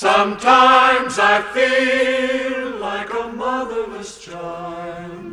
Sometimes I feel like a motherless child.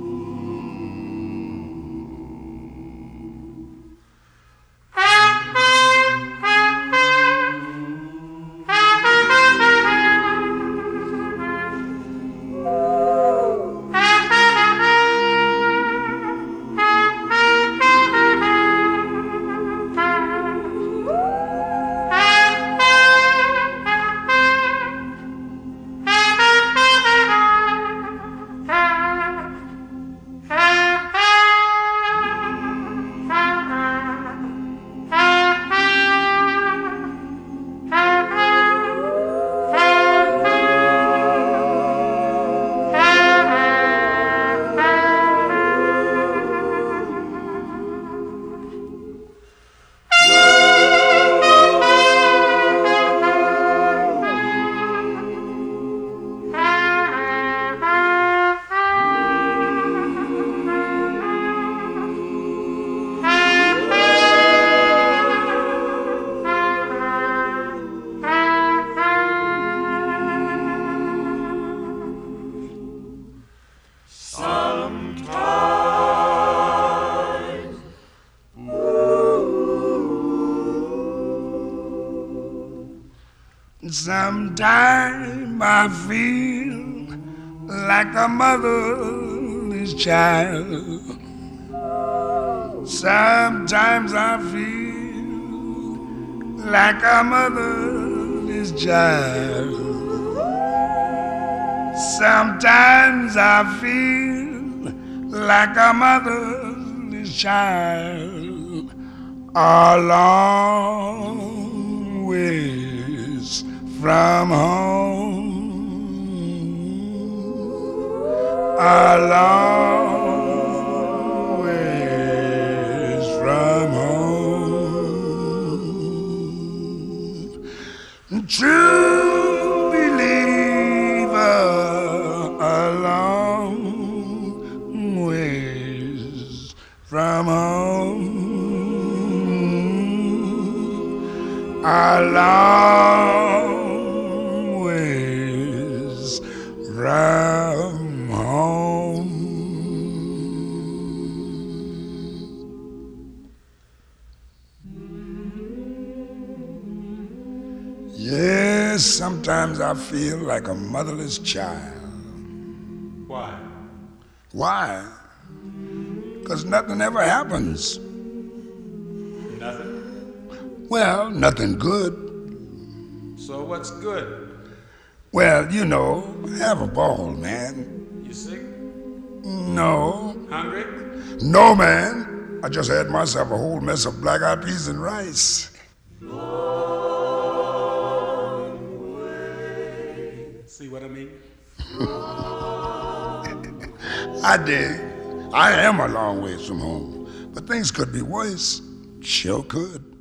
Sometimes I feel like a motherless child. Sometimes I feel like a motherless child. Sometimes I feel like a motherless child. A long ways from home, a long ways from home. True believer, a long ways from home, a long ways from home. Yes, sometimes I feel like a motherless child. Why? Why? 'Cause nothing ever happens. Nothing? Well, nothing good. So what's good? Well, you know, have a ball, man. You sick? No. Hungry? No, man. I just had myself a whole mess of black-eyed peas and rice. See what I mean? I dig. I am a long ways from home, but things could be worse. Sure could.